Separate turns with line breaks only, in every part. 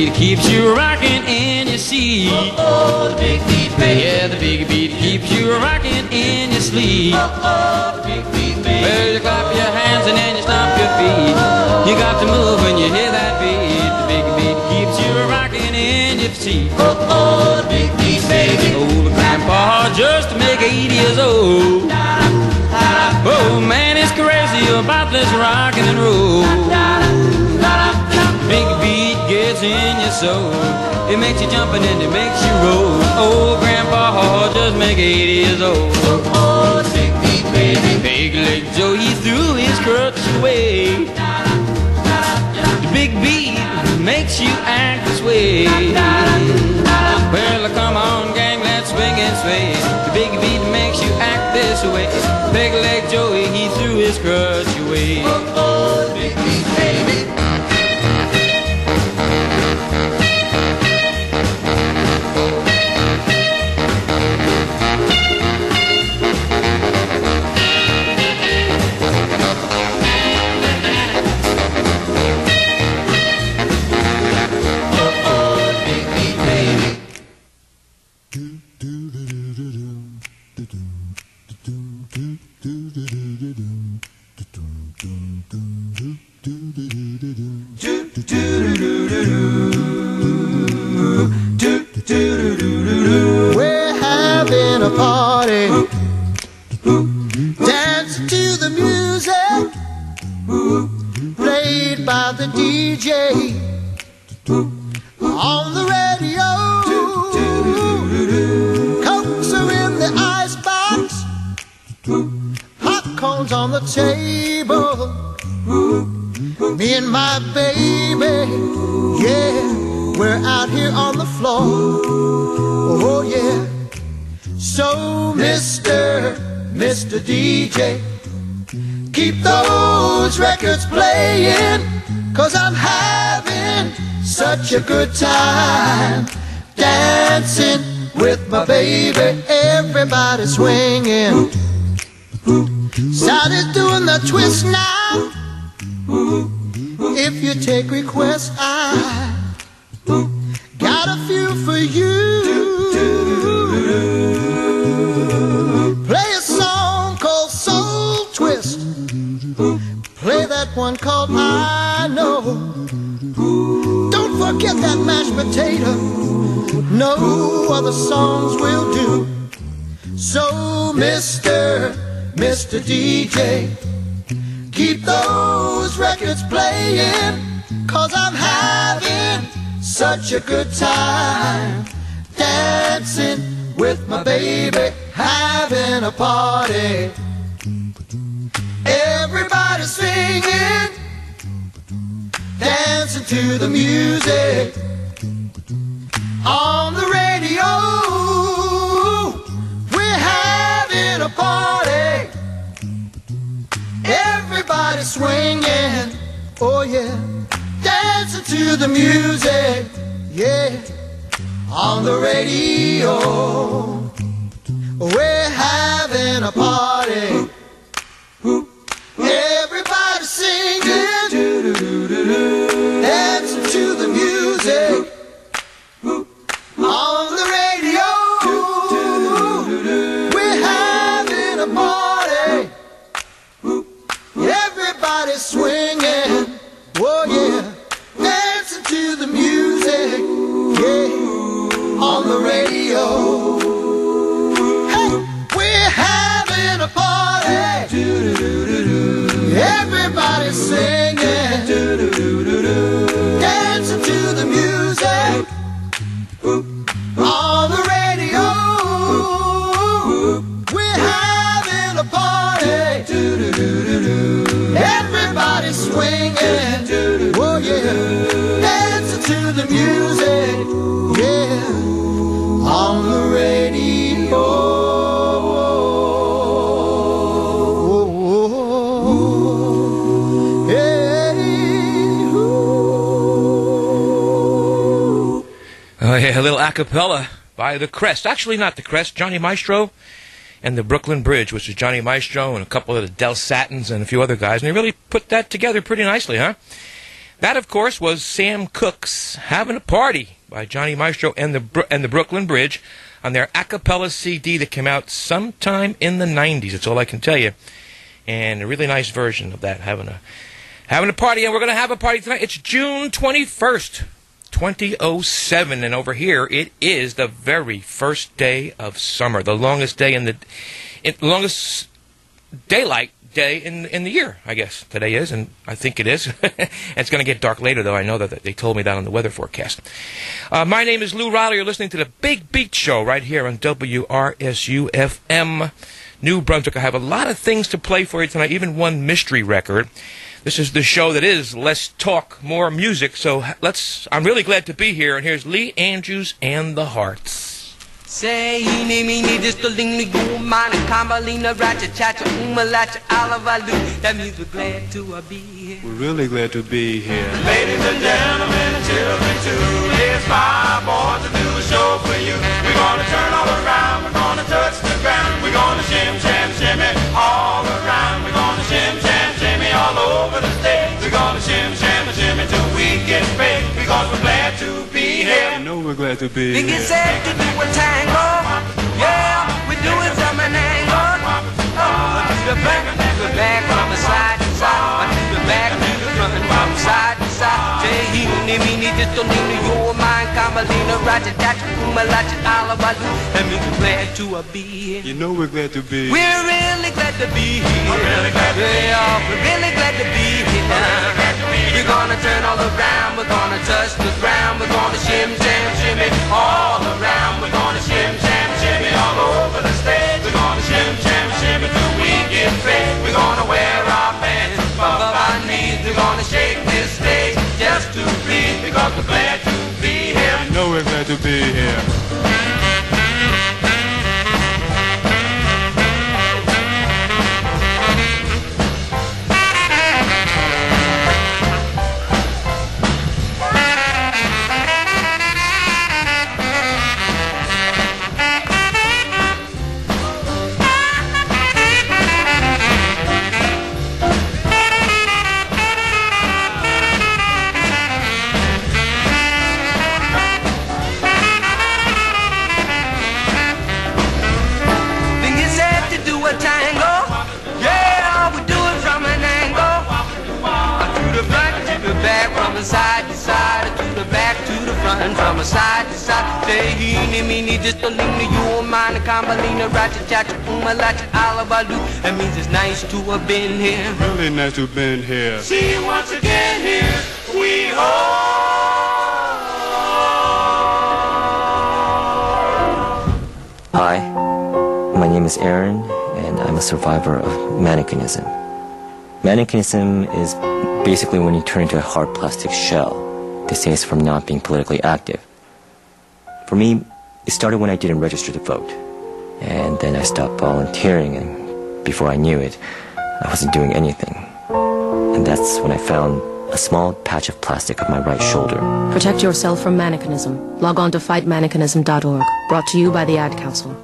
beat keeps you rocking in your seat.
Oh, the big beat, baby.
Yeah, the big beat keeps you rocking in your sleep.
Oh, the big beat, baby.
Well, you clap your hands and then you stomp your feet. You got to move when you hear that beat. The big beat keeps you rocking in your seat.
Oh, the big beat, baby.
Old grandpa just to make 80 years old. Oh man, it's crazy about this rockin' and roll. Big beat gets in your soul. It makes you jump and then it makes you roll. Old grandpa just make 80 years old.
Oh, the big beat, baby.
Big Leg Joe, he threw his crutch away. The big beat makes you act this way. Well, come on, gang, let's swing and sway. The big beat makes you act this way. Big Leg Joey, he threw his crutch away.
Oh, the big beat, baby.
We're having a party, dancing to the music played by the DJ on the radio. Cokes are in the icebox, popcorn's on the table. Me and my baby, yeah, we're out here on the floor. Oh yeah. So Mr. DJ, keep those records playing, 'cause I'm having such a good time dancing with my baby. Everybody swinging. Started doing the twist now. If you take requests, I got a few for you. Play a song called Soul Twist. Play that one called I Know. Don't forget that mashed potato. No other songs will do. So Mr. DJ, keep those records playing, 'cause I'm having such a good time dancing with my baby, having a party. Everybody singing, dancing to the music on the radio. We're having a party. Everybody swinging, oh yeah, dancing to the music, yeah, on the radio. We're having a party. Everybody singing, dancing to the music on the radio. We're having a party. Everybody swinging, oh yeah, dancing to the music, yeah, on the radio. Hey, we're having a party. Everybody singing, dancing to the music on the radio. We're having a party. Everybody swinging, oh yeah, dancing to the music, yeah, on the radio.
Oh yeah, a little a cappella by The Crest. Actually not The Crest, Johnny Maestro and the Brooklyn Bridge, which is Johnny Maestro and a couple of the Del Satins and a few other guys, and they really put that together pretty nicely, huh? That, of course, was Sam Cooke's Having a Party by Johnny Maestro and the Brooklyn Bridge on their a cappella CD that came out sometime in the 90s. That's all I can tell you. And a really nice version of that, having a party. And we're going to have a party tonight. It's June 21st, 2007. And over here, it is the very first day of summer, the longest day longest daylight day in the year, I guess today is, and I think it is. It's going to get dark later, though. I know that they told me that on the weather forecast. My name is Lou Riley. You're listening to the Big Beat Show right here on WRSU-FM, New Brunswick. I have a lot of things to play for you tonight, even one mystery record. This is the show that is less talk, more music. So I'm really glad to be here, and here's Lee Andrews and the Hearts.
Say, eeny, meeny, distoling, you, mine, Kambalina, Ratcha, Chacha, Umalacha, Alavalu. That means we're glad to be here.
We're really glad to be here.
Ladies and gentlemen, and children too, here's my boy to do a show for you. We're gonna turn all around, we're gonna touch the ground, we're gonna shim, sham, shimmy all around. We're gonna shim, sham, shimmy all over the stage. We're gonna shim, sham, shimmy till we get paid, because we're glad to be here.
You know we're glad to be
Think
here.
it's said to do a tango. Yeah, we do it from an angle. To the back, from the side to side. To the back, to the front, from side to side. Say, eeny, meeny, distoling, you, mine, Kambalina, Ratcha, Chacha, Umalacha, Alavalu. That means we're glad to be here.
You know we're glad to be here.
We're really glad to be here. We're really glad to be here. Yeah, we're really glad to be here. We're gonna turn all around. We're gonna touch the ground. We're gonna shim, sham, shimmy all around. We're gonna shim, sham, shimmy all over the stage. We're gonna shim, sham, shimmy till we get paid. We're gonna wear our pants above our knees. We're gonna shake this stage just to please, because we're glad to be here.
You know we're glad to be here.
Side to side, to the back, to the front, from a side to side. Say, eeny, meeny, distoling, you, mine, Kambalina, Ratcha, Chacha, Umalacha, Alavalu. That means it's nice to have been here.
Really nice to have been here.
See you once again here, we hope.
Hi, my name is Aaron, and I'm a survivor of mannequinism. Mannequinism is basically when you turn into a hard plastic shell. They say it's from not being politically active. For me, it started when I didn't register to vote. And then I stopped volunteering, and before I knew it, I wasn't doing anything. And that's when I found a small patch of plastic on my right shoulder.
Protect yourself from mannequinism. Log on to fightmannequinism.org. Brought to you by the Ad Council.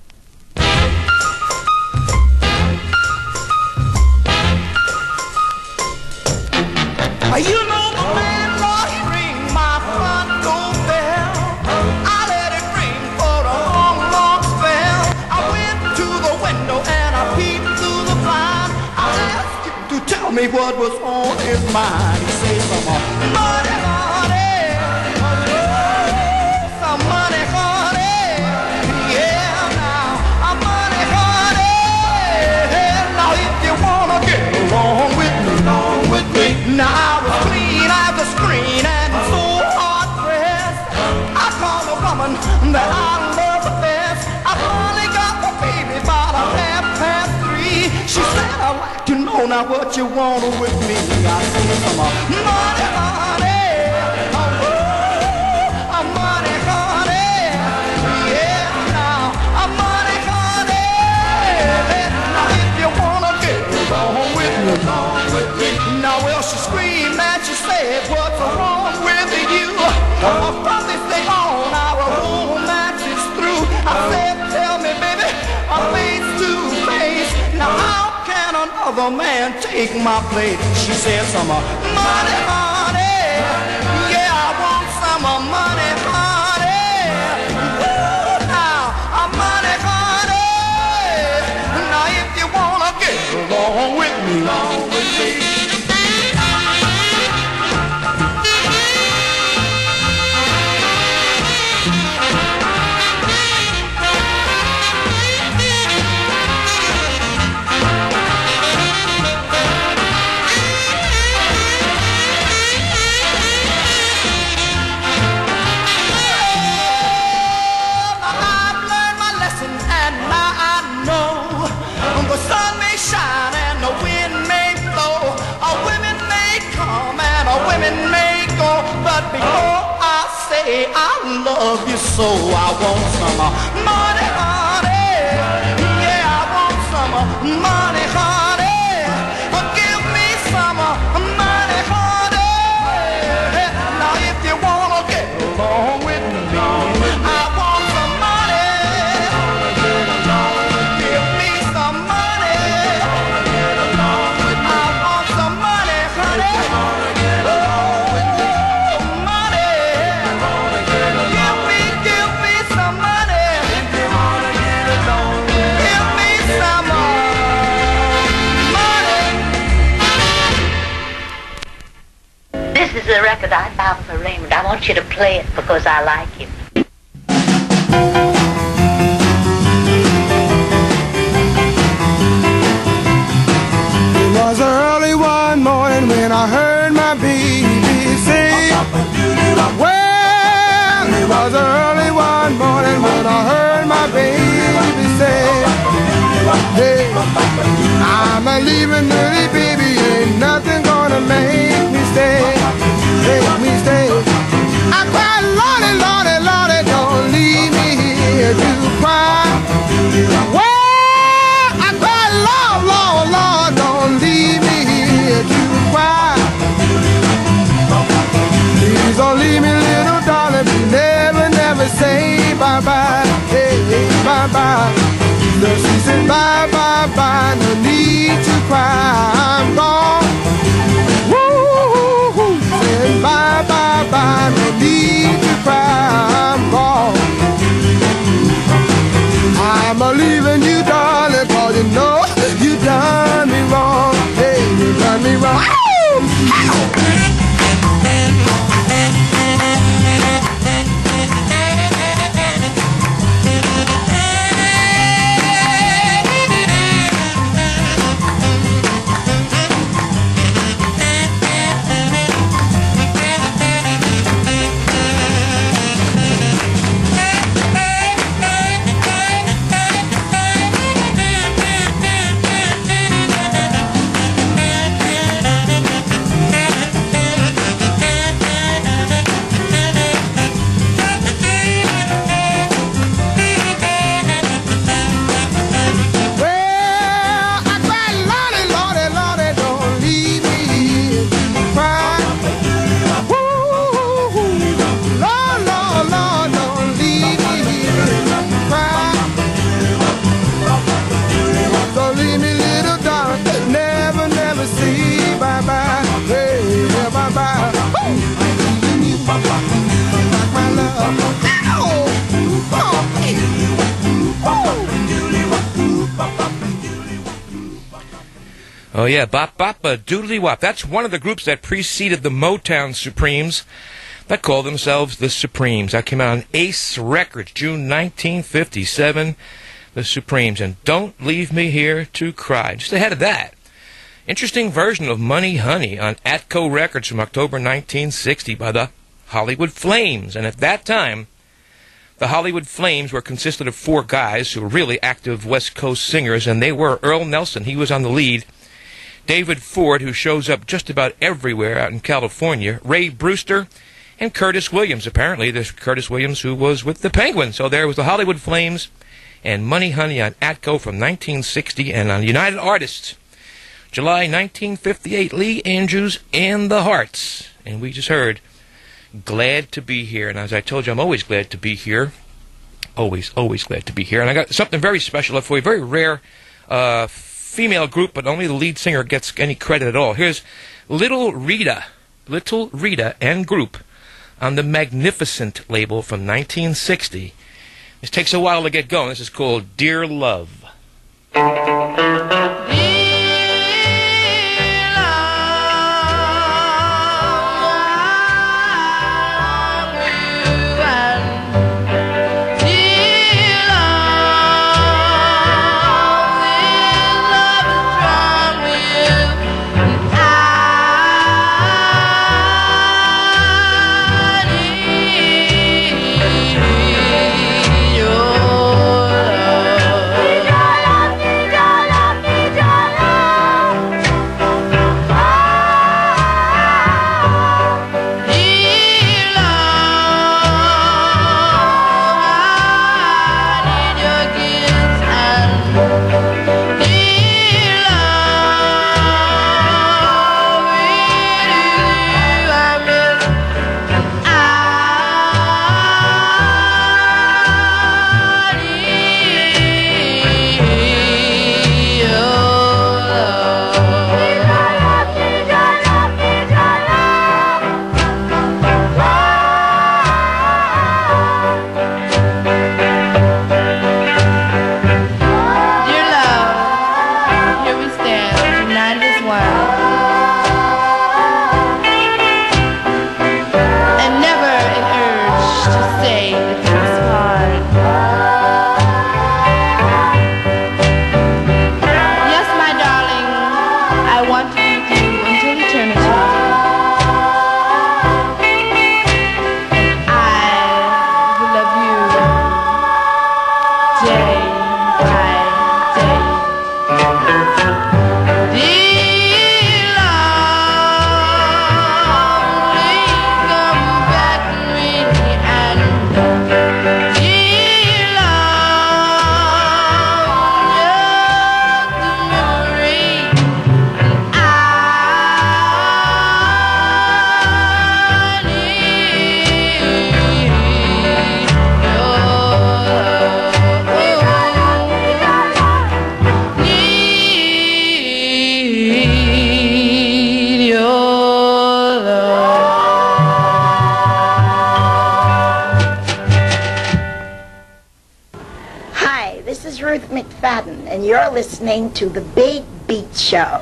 You know the landlord, he ring my front door bell. I let it ring for a long, long spell. I went to the window and I peeped through the blind. I asked him to tell me what was on his mind. He said, some money, honey. Some money, honey. Yeah, now, money, honey. Now, if you wanna get along with me, now I was clean as a screen and so hard pressed. I called a woman that I love the best. I finally got the baby by the 3:30. She said, I'd like to know now what you want with me. I said, some money, honey. Oh, money, honey. Yeah, now, money, honey. Now, if you wanna get along with me, now, well, she screamed and she said, what's wrong with you? From this day on, our romance is through. I said, tell me, baby, I'm face to face. Now, how can another man take my place? She said, some money, honey. women may go, but before I say I love you so, I want some money, honey. Yeah, I want some money, honey. Give me some money, honey. Now if you wanna get along with me, I want some money. Give me some money. I want some money, honey. Give me some money. Give me some money.
This is a record I found for Raymond. I want you to play it because I like him.
It was early one morning when I heard my baby say, well, it was early one morning when I heard my baby say, hey, I'm a leaving early, baby, ain't nothing gonna make me stay, make me stay. I cried, Lordy, Lordy, Lordy, don't leave me here to cry. Well, I cried, Lord, Lord, Lord, don't leave me here to cry. Please don't leave me, little darling, never, never say bye-bye, hey, hey, bye-bye. No, she said bye, bye, bye, no need to cry, I'm gone. Woo-hoo-hoo, said bye, bye, bye, no need to cry, I'm gone. I'm a-leaving you, darling, 'cause you know you done me wrong. Hey, you done me wrong. Ow!
Oh yeah, Bop Bop Doodly Wop. That's one of the groups that preceded the Motown Supremes that called themselves the Supremes. That came out on Ace Records, June 1957, the Supremes. And Don't Leave Me Here to Cry. Just ahead of that, interesting version of Money Honey on Atco Records from October 1960 by the Hollywood Flames. And at that time, the Hollywood Flames were consisted of four guys who were really active West Coast singers, and they were Earl Nelson, he was on the lead, David Ford, who shows up just about everywhere out in California, Ray Brewster, and Curtis Williams. Apparently, there's Curtis Williams who was with the Penguins. So there was the Hollywood Flames and Money Honey on Atco from 1960, and on United Artists, July 1958, Lee Andrews and the Hearts. And we just heard Glad to Be Here. And as I told you, I'm always glad to be here. Always, always glad to be here. And I got something very special for you, very rare female group, but only the lead singer gets any credit at all. Here's Little Rita and group on the Magnificent label from 1960. This takes a while to get going. This is called Dear Love.
Love someone and never an urge to say that he was hard. Yes, my darling, I want to be with you until eternity. And I will love you day by day. Dear love, please come back to me, and dear love, just a memory. I need your love.
Hi, this is Ruth McFadden, and you're listening to The Big Beat Show.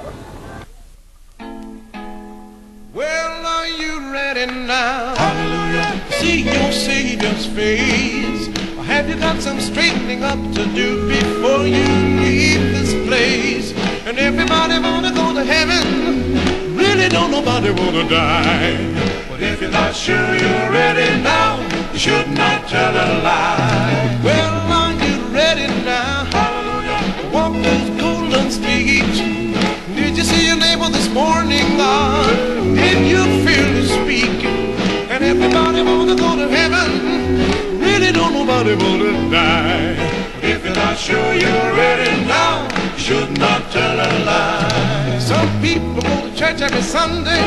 Well, are you ready now? Hallelujah. See your Savior's face. Or have you got some straightening up to do before you leave this place? And everybody wanna go to heaven. Really don't nobody wanna die. But if you're not sure you're ready now, you should not tell a lie. Well, are you ready now? Hallelujah. Walk those golden streets. Did you see your neighbor this morning, God? Did you feel his speak? And everybody wanna go to heaven. Really don't nobody wanna die. But if you're not sure you're ready now, you should not tell a lie. Some people go to church every Sunday,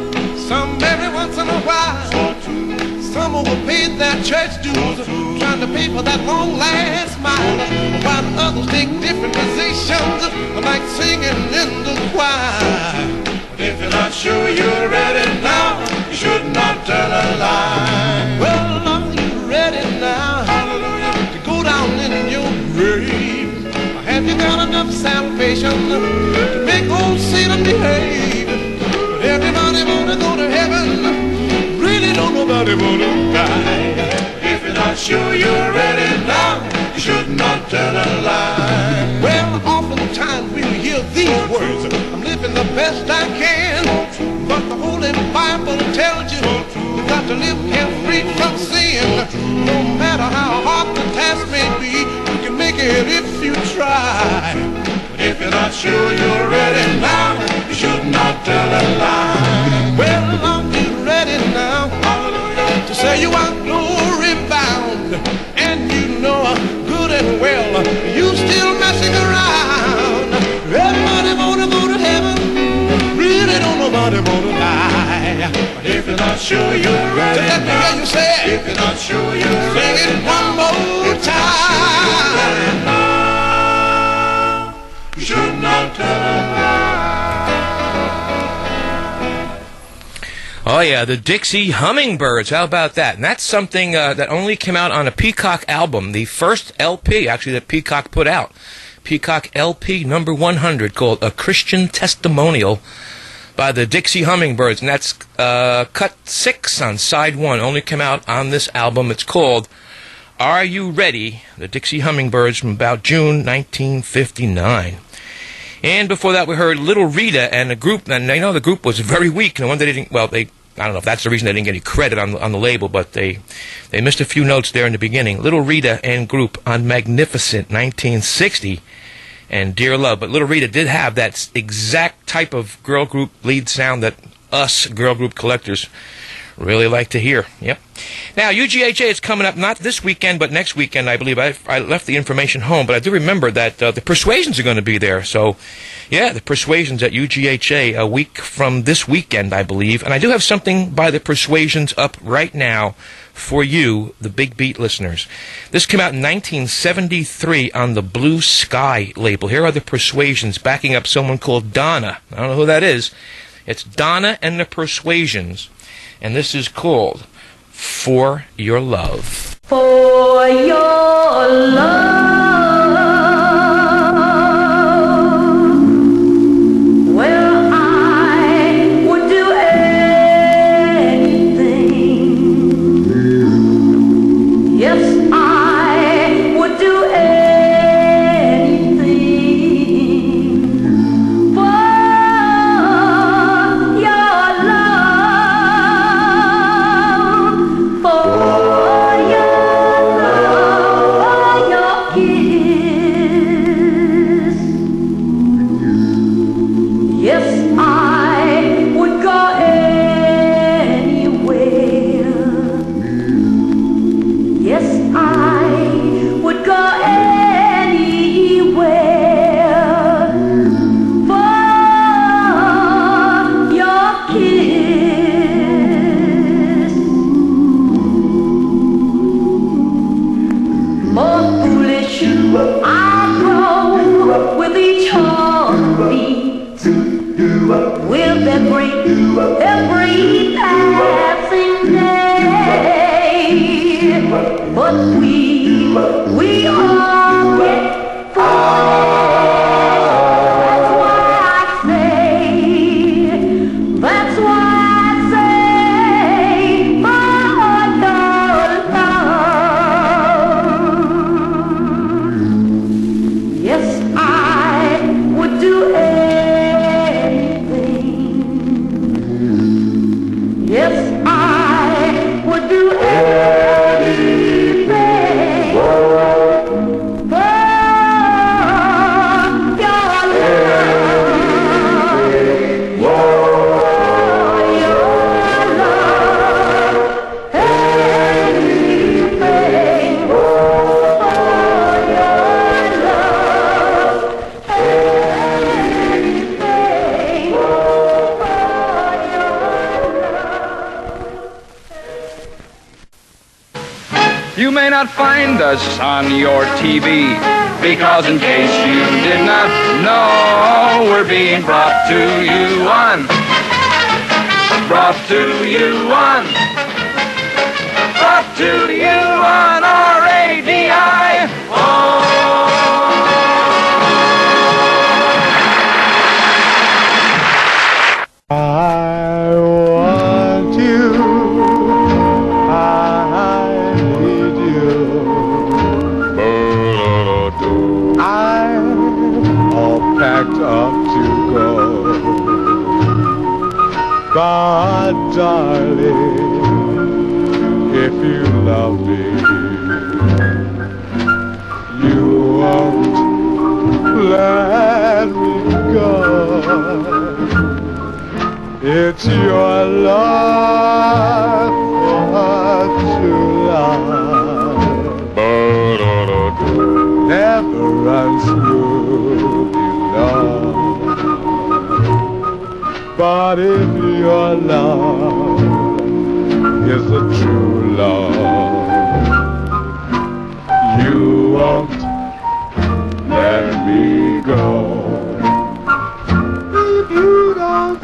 some every once in a while. Some overpaid their church dues, trying to pay for that long last mile, while others take different positions, like singing in the choir. But if you're not sure you're ready now, you should not tell a lie. Well, are you ready now, hallelujah, to go down in your grave? Or have you got enough salvation to make old Satan behave? But everybody wanna go to heaven. Really don't nobody wanna die. If you're not sure you're ready now, you should not tell a lie. Well, oftentimes we hear these words, I'm living the best I can. But the Holy Bible tells you, you've got to live carefree from sin. No matter how hard the task may be, you can make it if you try. But if you're not sure you're ready now, you should not tell a lie. Well, are you ready now, hallelujah, to say you are glory bound? And you know good and well, you still messing around. Everybody wanna go to heaven, really don't nobody wanna die. But if you're not sure you're ready now, let me hear you say it. If you're not sure you're ready, sing it one more time. You should not tell a lie.
Oh, yeah, the Dixie Hummingbirds. How about that? And that's something that only came out on a Peacock album, the first LP, actually, that Peacock put out. Peacock LP number 100, called A Christian Testimonial by the Dixie Hummingbirds. And that's cut 6 on side 1. Only came out on this album. It's called Are You Ready? The Dixie Hummingbirds from about June 1959. And before that, we heard Little Rita and a group, and I know the group was very weak. No wonder they didn't, well, I don't know if that's the reason they didn't get any credit on the label, but they missed a few notes there in the beginning. Little Rita and group on Magnificent, 1960, and Dear Love. But Little Rita did have that exact type of girl group lead sound that us girl group collectors really like to hear. Yep. Now, UGHA is coming up not this weekend, but next weekend, I believe. I left the information home, but I do remember that the Persuasions are going to be there. So, yeah, the Persuasions at UGHA a week from this weekend, I believe. And I do have something by the Persuasions up right now for you, the Big Beat listeners. This came out in 1973 on the Blue Sky label. Here are the Persuasions backing up someone called Donna. I don't know who that is. It's Donna and the Persuasions. And this is called For Your Love.
For your love, well, will every passing day, but we all get far. That's why I say, oh, love. Yes, I would do anything. Yes, I would do anything for
You may not find us on your TV, because in case you did not know, we're being brought to you on RADI.
I want you, I need you. I'm all packed up to go, but darling, if you love me, you won't let me go. It's your love to love, never runs smooth, you know. But if your love is a true love, you won't let me go. If you don't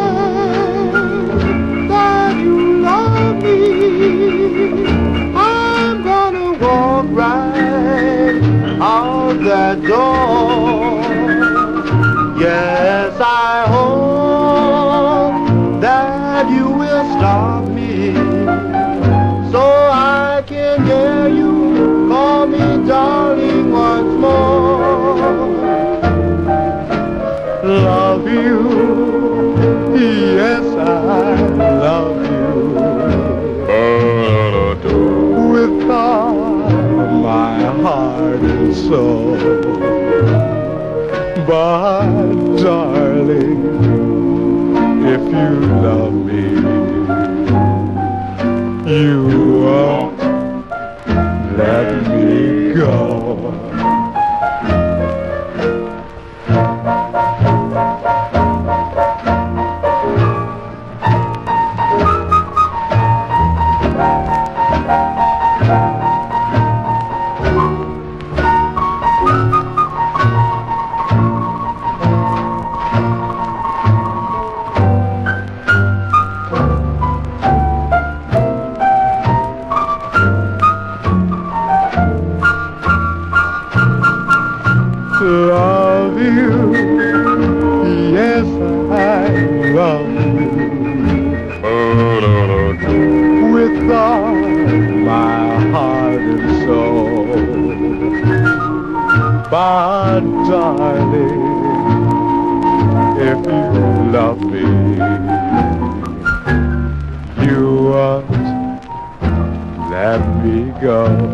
I'm gonna walk right out that door. Yes, I hope that you will stop me, so I can hear you call me darling once more. Love you, yes, I love you. With all my heart and soul, but darling, if you love me, you won't let me go. Love you, yes, I love you, with all my heart and soul. But darling, if you love me, you won't let me go.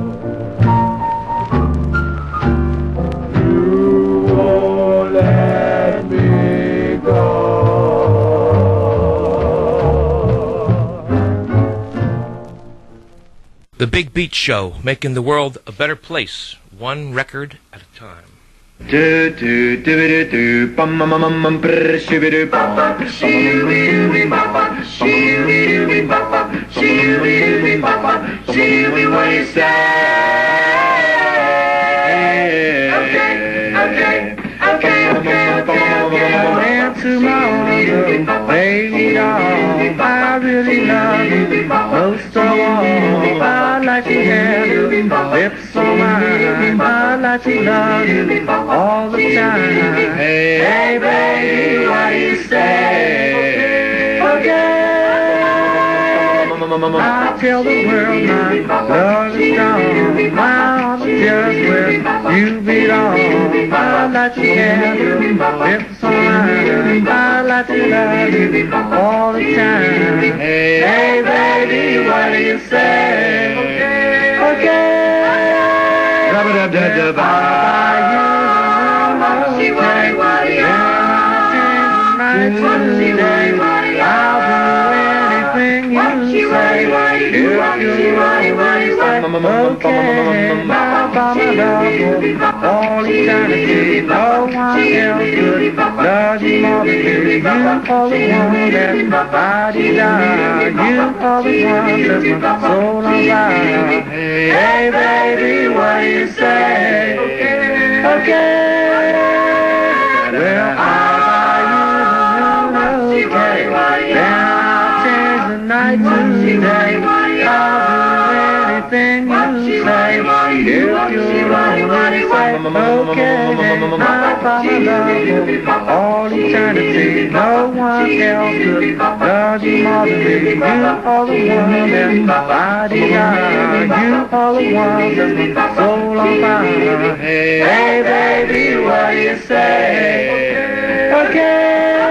Let me go.
The Big Beat Show, making the world a better place, one record at a time.
Do do do do do bum bum bum bum brr shibidoo bum shibidoo bum shibidoo bum shibidoo bum shibidoo what you say? Okay.
tomorrow, baby doll, I really love you. Most of all, I'd like to have your lips on mine. I'd like to love you all the time. Hey, hey, baby, what do you say? Okay. I'll tell the world my love is strong. My arms are just where you belong. I'd like to have your lips on mine. I'd like to love you all the time. Hey, hey, baby, what do you say? Okay. Okay, my mama love all eternity. No one else could love you more than you. You are the one that I desire. You are the one that's my soul on fire. Hey, baby, what do you say? Okay. Well, I'll buy you a new okay. Then I'll change the night to day. I'll do anything you say. If you only say, okay, I'll love all eternity. No one else could love you more than me. You are the one that I desire. You are the one that's my soul on fire. Hey, baby, what do you say? Okay.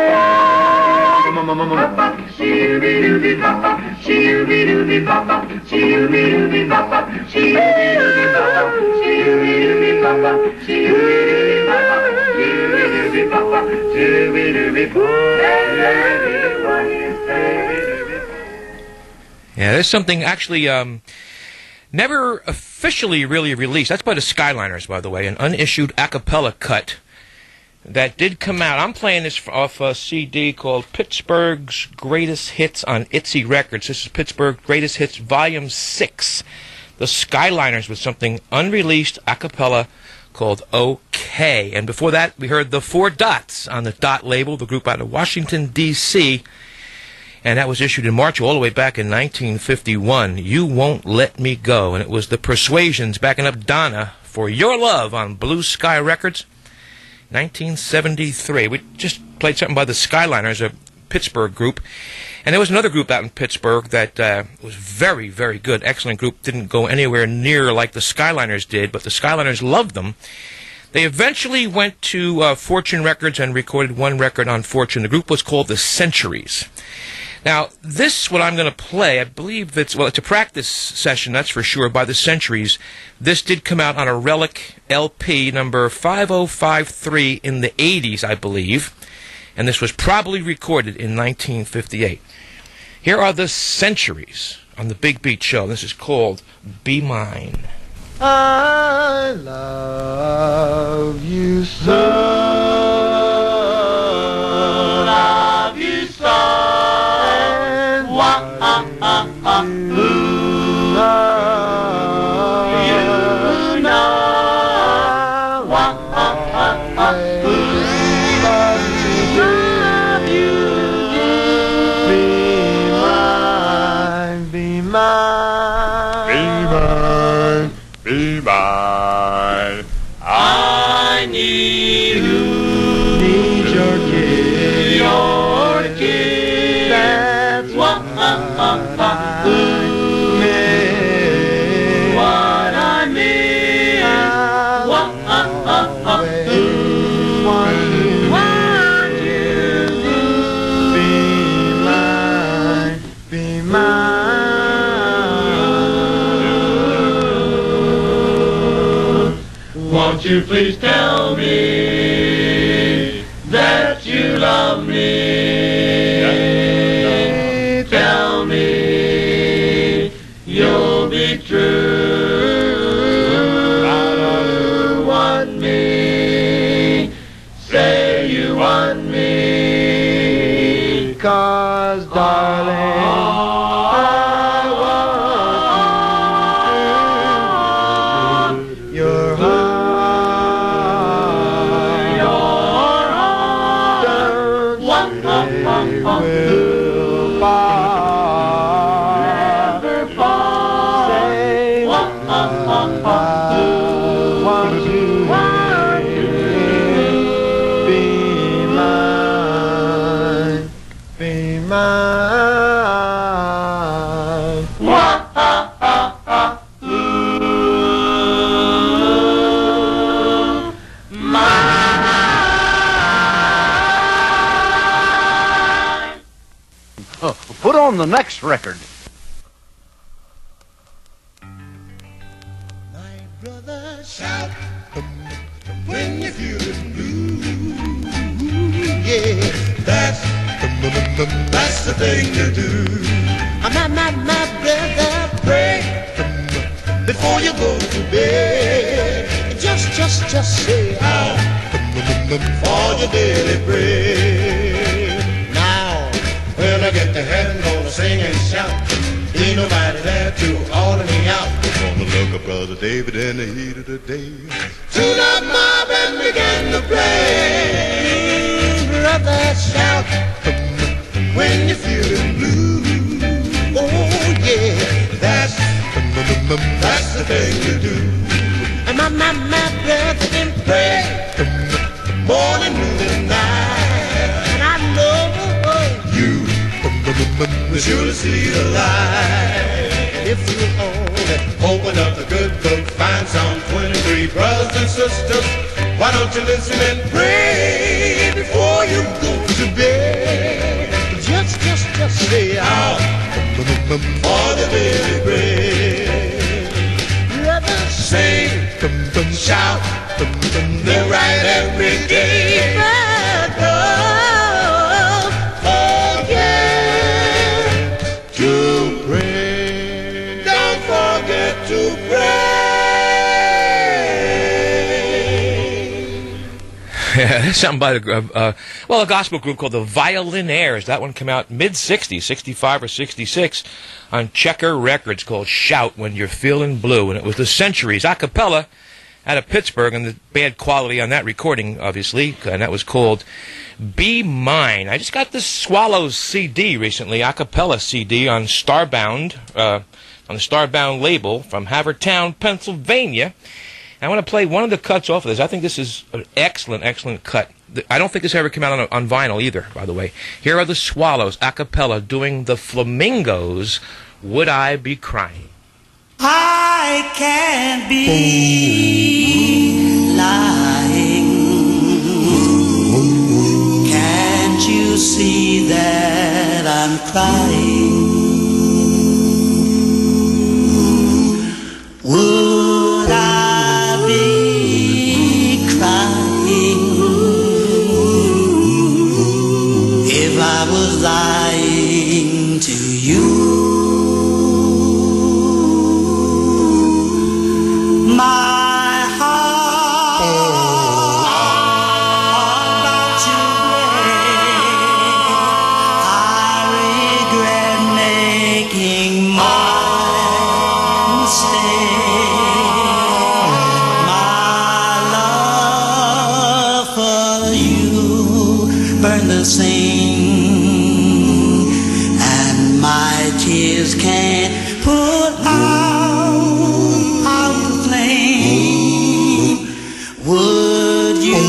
Yeah, there's something actually never officially really released. That's by the Skyliners, by the way, an unissued a cappella cut that did come out. I'm playing this off a CD called Pittsburgh's Greatest Hits on Itzy Records. This is Pittsburgh's Greatest Hits Volume 6. The Skyliners with something unreleased a cappella called OK. And before that, we heard the Four Dots on the Dot label, the group out of Washington, D.C., and that was issued in March all the way back in 1951. You Won't Let Me Go. And it was the Persuasions backing up Donna for Your Love on Blue Sky Records, 1973. We just played something by the Skyliners, a Pittsburgh group. And there was another group out in Pittsburgh that was very, very good. Excellent group. Didn't go anywhere near like the Skyliners did, but the Skyliners loved them. They eventually went to Fortune Records and recorded one record on Fortune. The group was called the Centuries. Now, this, what I'm going to play, I believe it's a practice session, that's for sure, by the Centuries. This did come out on a Relic LP, number 5053 in the 80s, I believe. And this was probably recorded in 1958. Here are the Centuries on the Big Beat Show. This is called Be Mine.
I love you so. Love you so.
I need you. Need your kiss. Your kiss. That's what I miss. What I miss. What want you to be mine. Be mine. Won't you please tell me that you love me? Tell me you'll be true. You want me. Say you want me. 'Cause darling,
will part. Never part. Say I want you be mine, be mine.
Put on the next record.
My brother, shout when you're feeling blue. Yeah, that's the thing to do. My brother, pray before you go to bed. Just say out for your daily bread. Now, when I get to heaven, gonna sing and shout. Ain't nobody there to order me out. Gonna look up Brother David in the heat of the day. Tune up my band, begin to play. Brother, shout when you're feeling blue. Oh yeah, that's the thing to do. And my brother can pray morning, noon, and night. And I know you will surely see the light. If you only open up the good book, find Psalm 23, brothers and sisters, why don't you listen and pray before you go to bed? Just say out for the daily bread. Brother, sing, shout, they're right every day. But don't forget to pray. Don't forget to pray.
Something by a gospel group called the Violinaires. That one came out mid-60s, 65 or 66, on Checker Records, called Shout When You're Feeling Blue. And it was the Centuries a cappella out of Pittsburgh, and the bad quality on that recording, obviously, and that was called Be Mine. I just got this Swallows CD recently, a cappella CD on Starbound, on the Starbound label from Havertown, Pennsylvania. And I want to play one of the cuts off of this. I think this is an excellent, excellent cut. I don't think this ever came out on vinyl either, by the way. Here are the Swallows, a cappella, doing the Flamingos, Would I Be Crying?
I can't be lying. Can't you see that I'm crying? Would I be crying if I was lying to you? My heart about to break. I regret making my mistake. My love for you burned the same, and my tears can't put out the flame. Would you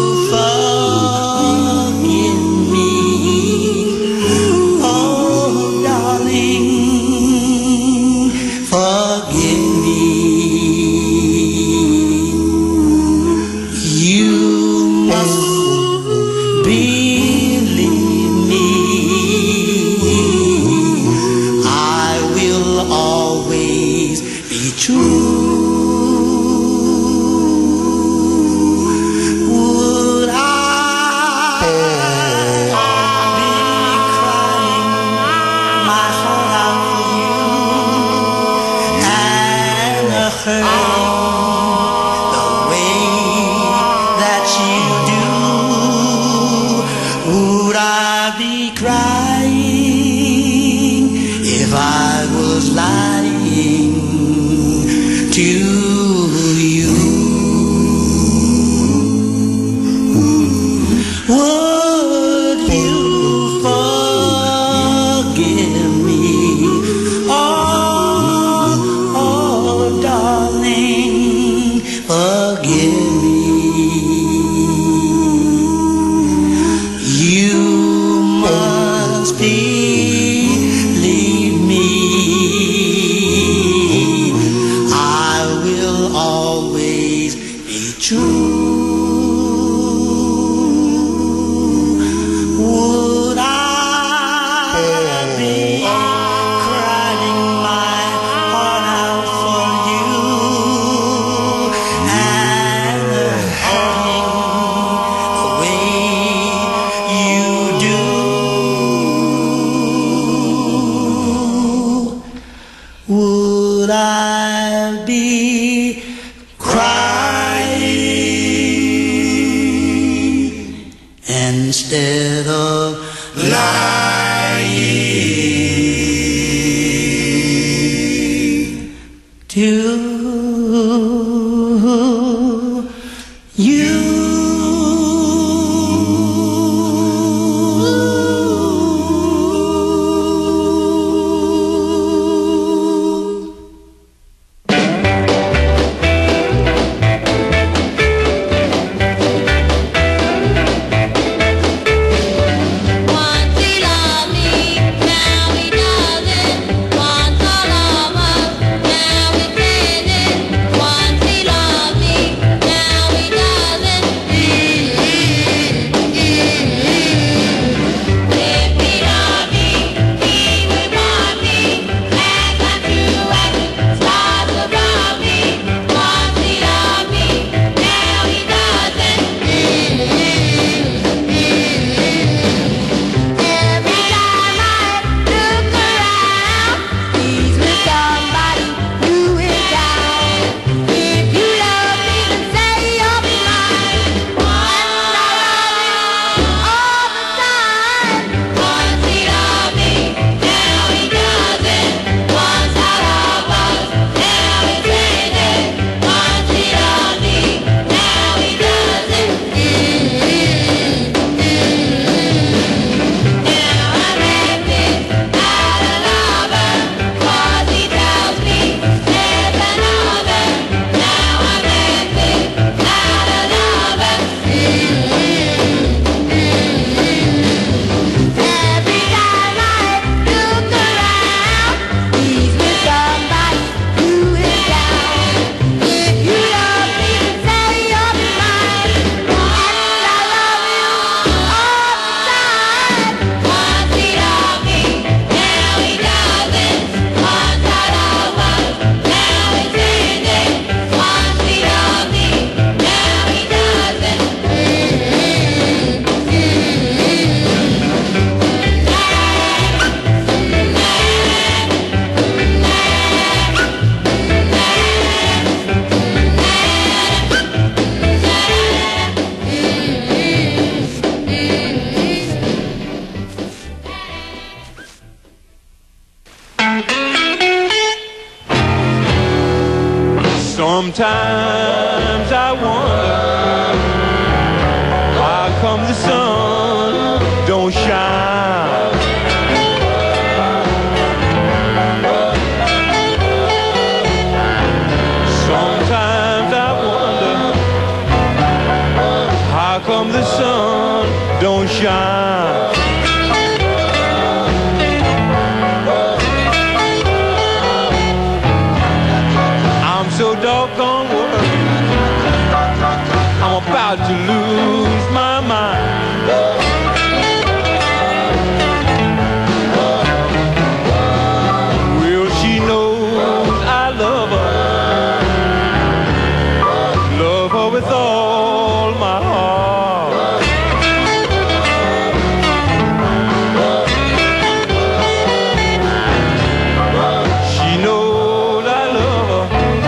forgive me? Oh, darling, forgive me. You must believe me. I will always be true. Would I be crying my heart out for you and hurt the way that you do? Would I be crying if I was lying to you? Would you believe me. I will always be true. Would I be crying my heart out for you and hurting the way you do? Would I be crying instead of lying to you?
Sometimes I wonder how come the sun don't shine. Sometimes I wonder how come the sun don't shine. So doggone worried, I'm about to lose my mind. Well, she knows I love her with all my heart. She knows I love her.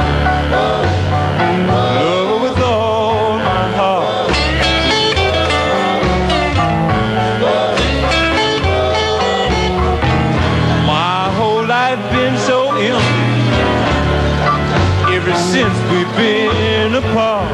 Ever since we've been apart,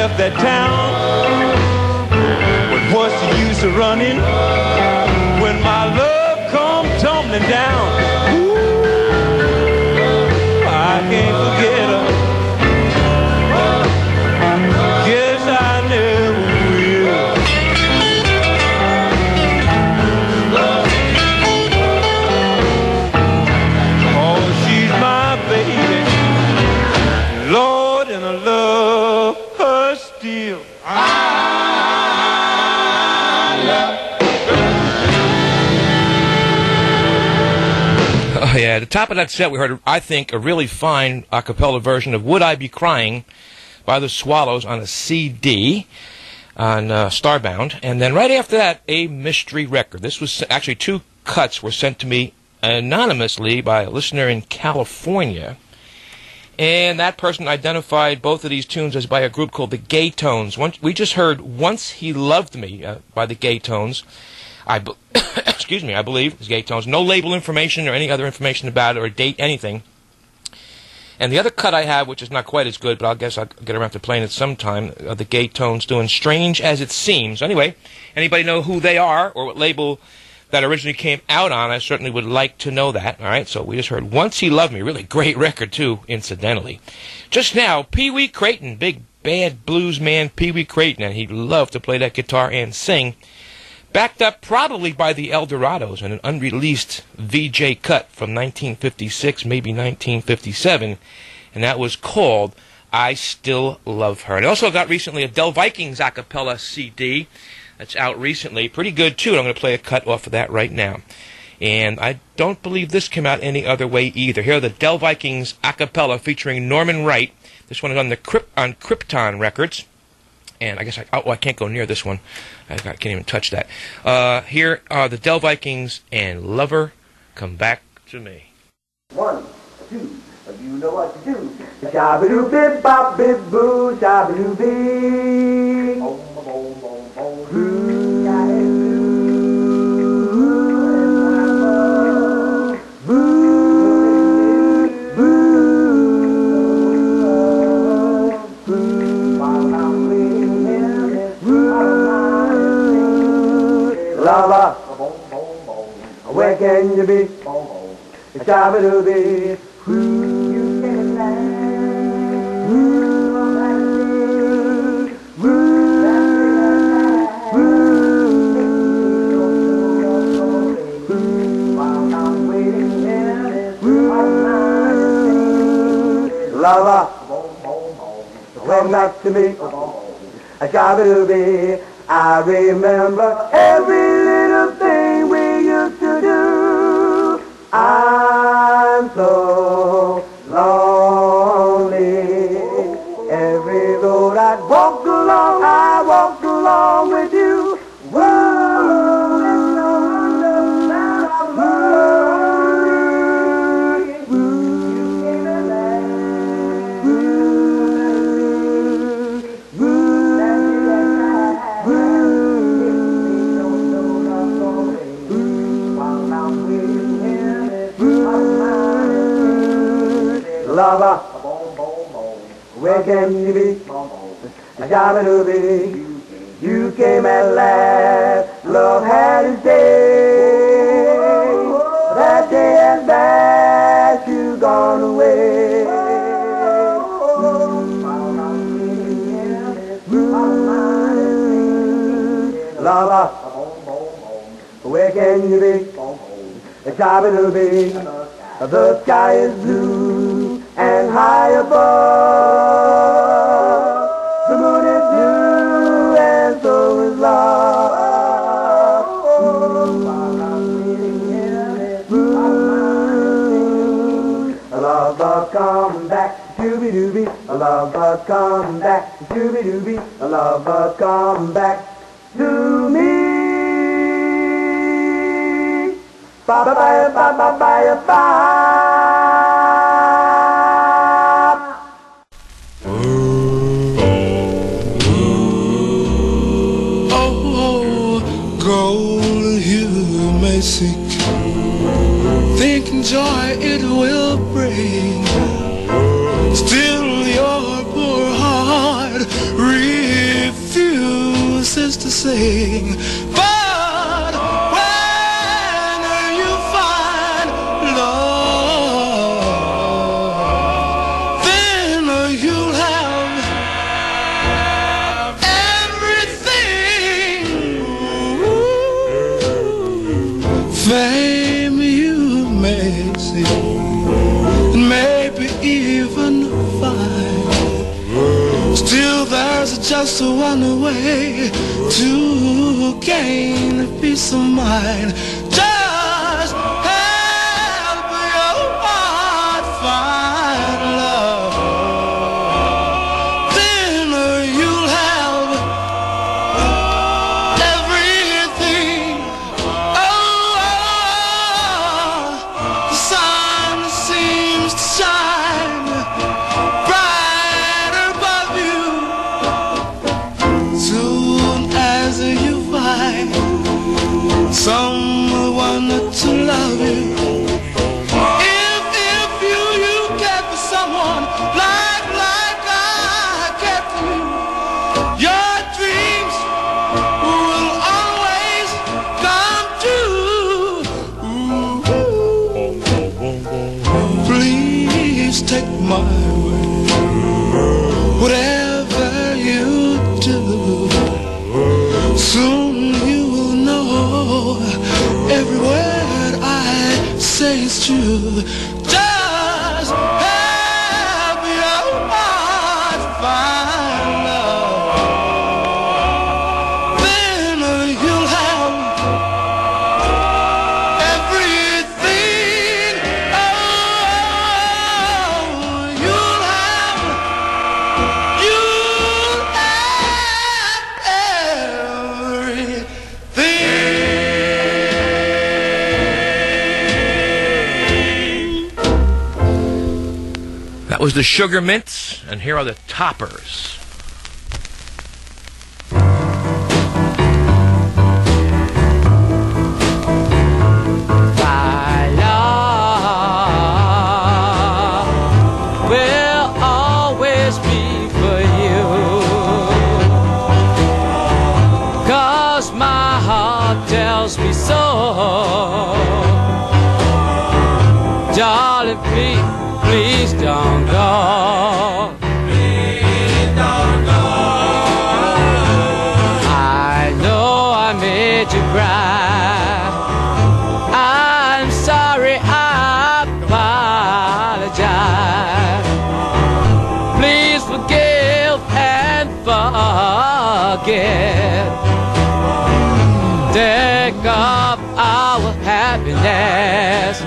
left that town. But what's the use of running when my love come tumbling down? Ooh, I can't forget her. Guess I never will. Oh, she's my baby, Lord, and I love her still.
Oh, yeah, at the top of that set, we heard, I think, a really fine a cappella version of Would I Be Crying by the Swallows on a CD on Starbound. And then right after that, a mystery record. This was actually 2 cuts were sent to me anonymously by a listener in California. And that person identified both of these tunes as by a group called the Gay Tones. We just heard Once He Loved Me by the Gay Tones. Excuse me, I believe, it's Gay Tones. No label information or any other information about it or date, anything. And the other cut I have, which is not quite as good, but I guess I'll get around to playing it sometime, the Gay Tones doing Strange As It Seems. Anyway, anybody know who they are or what label that originally came out on? I certainly would like to know that. All right, so we just heard Once He Loved Me. Really great record, too, incidentally. Just now, Pee Wee Crayton, big bad blues man Pee Wee Crayton, and he loved to play that guitar and sing. Backed up probably by the Eldorados in an unreleased VJ cut from 1956, maybe 1957, and that was called I Still Love Her. And I also got recently a Del Vikings a cappella CD that's out recently. Pretty good, too, and I'm going to play a cut off of that right now. And I don't believe this came out any other way either. Here are the Del Vikings a cappella featuring Norman Wright. This one is on Krypton Records. And I guess I can't go near this one. I can't even touch that. Here are the Del Vikings and Lover, Come Back to Me.
1, 2, you know what to do. Shabba-doo bip bop bip boo, shabba-doo bee. Lover, where can you be? Shabba-doo-bee. You can Lover, come back to me. Shabba-doo-bee. I remember every little thing we used to do. I'm so lonely. Every road I walked along with you. Lover, where can you be? Shabba-doo-bee. You came at last, love had its day. That day and that you gone away. Lover, where can you be? Shabba-doo-bee. The sky is blue and high above. The moon is blue and so is love. Lover, come back, shooby-dooby. Lover, come back, shooby-dooby. Lover, come back to me. Ba-ba-ba-ya, ba-ba-ba-ya, ba.
Seek, thinking joy it will bring. Still your poor heart to sing. But when you find love, then you'll have everything. Fame you may see, and maybe even find. Still there's just one way to gain peace of mind. Just help your heart find love. Then you'll have everything. Oh, the sun seems to shine bright above you. Soon as you find someone to love you, if you get someone like I get you, your dreams will always come true. Please take my word, whatever you do, soon you will know every word I say is true. Just help your heart find love. Then you'll have everything. Oh, you'll have everything.
That was the Sugar Mints, and here are the Toppers.
My love will always be for you, 'cause my heart tells me so. Darling, please don't go. Please don't go. I know I made you cry. I'm sorry, I apologize. Please forgive and forget. Take up our happiness.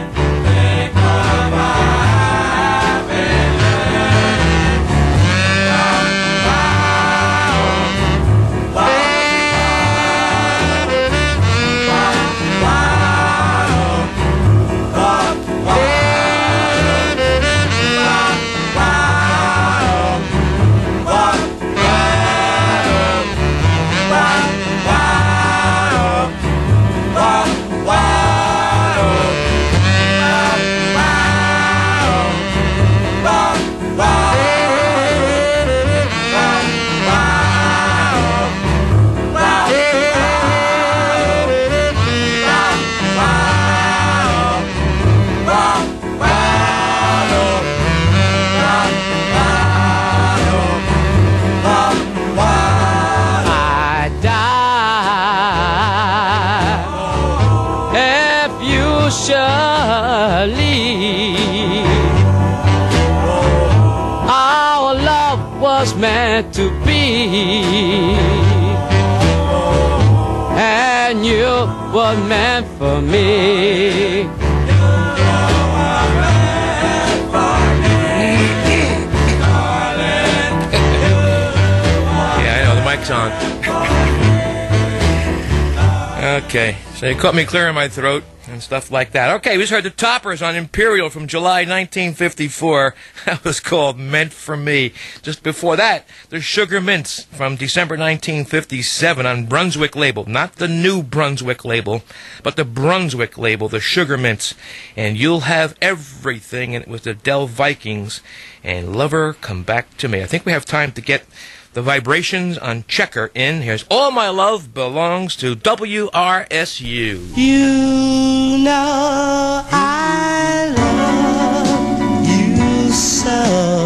Our love was meant to be, and you were meant for me.
Yeah, I know, the mic's on. Okay, so you caught me clearing my throat and stuff like that. Okay, we just heard the Toppers on Imperial from July 1954. That was called Meant for Me. Just before that, the Sugar Mints from December 1957 on Brunswick label. Not the New Brunswick label, but the Brunswick label, the Sugar Mints. And You'll Have Everything, and it was the Del Vikings and Lover Come Back to Me. I think we have time to get The Vibrations on Checker in. Here's All My Love Belongs to WRSU.
You know I love you so.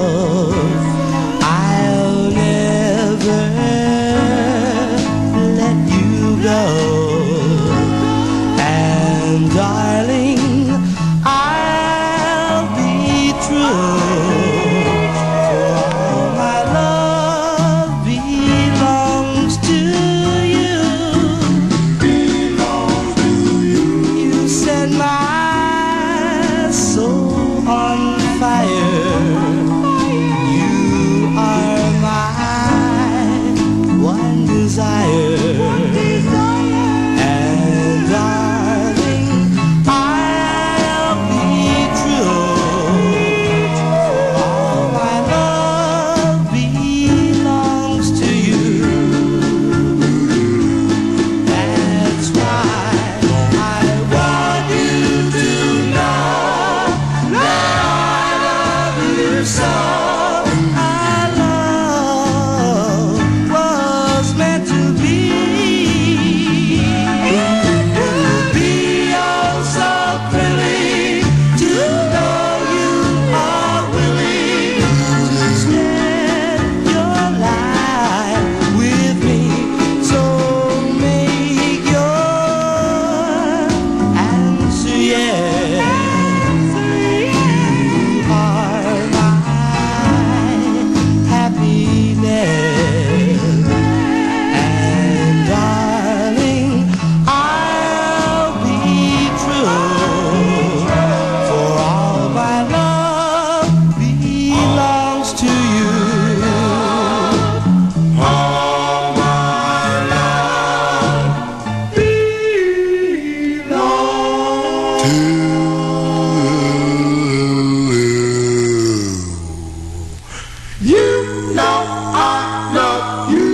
I'll never let you go. And darling, I'll be true. For my love belongs to you. Belongs to you. You set my soul on fire. You are my one desire. And darling, I'll be true. All my love belongs to you. That's why I want you to know that I love you so. Our love was meant to be. It would be all so thrilling to know you are willing to spend your life with me. So make your answer yes. You are my happiness. And darling, I'll be true. For all my love belongs to you. All my love belongs to you. You know I love you.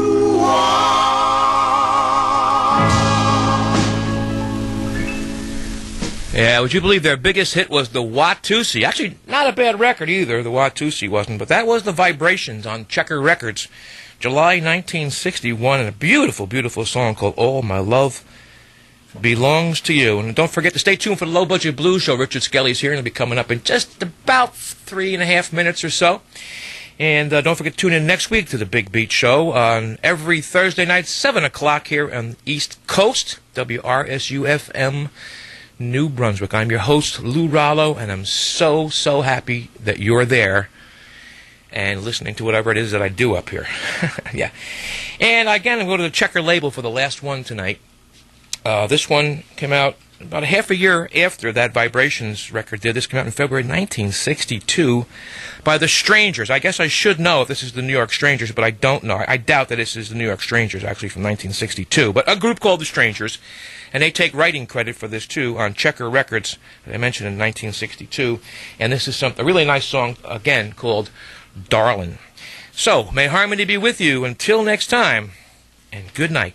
Yeah, would you believe their biggest hit was the Watusi? Actually, not a bad record either, the Watusi wasn't, but that was the Vibrations on Checker Records, July 1961, and a beautiful, beautiful song called All My Love Belongs to You. And don't forget to stay tuned for the Low Budget Blues Show. Richard Skelly's here, and he'll be coming up in just about 3.5 minutes or so. And don't forget to tune in next week to the Big Beat Show on every Thursday night, 7 o'clock here on the East Coast, WRSU-FM, New Brunswick. I'm your host, Lou Rallo, and I'm so, so happy that you're there and listening to whatever it is that I do up here. Yeah. And again, I'm going to the Checker label for the last one tonight. This one came out about a half a year after that Vibrations record did. This came out in February 1962 by The Strangers. I guess I should know if this is the New York Strangers, but I don't know. I doubt that this is the New York Strangers, actually, from 1962. But a group called The Strangers, and they take writing credit for this, too, on Checker Records, that I mentioned in 1962. And this is a really nice song, again, called Darlin'. So, may harmony be with you until next time, and good night.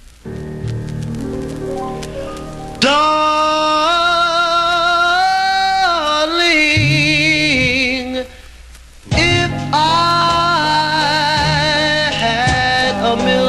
Darling, if I had $1 million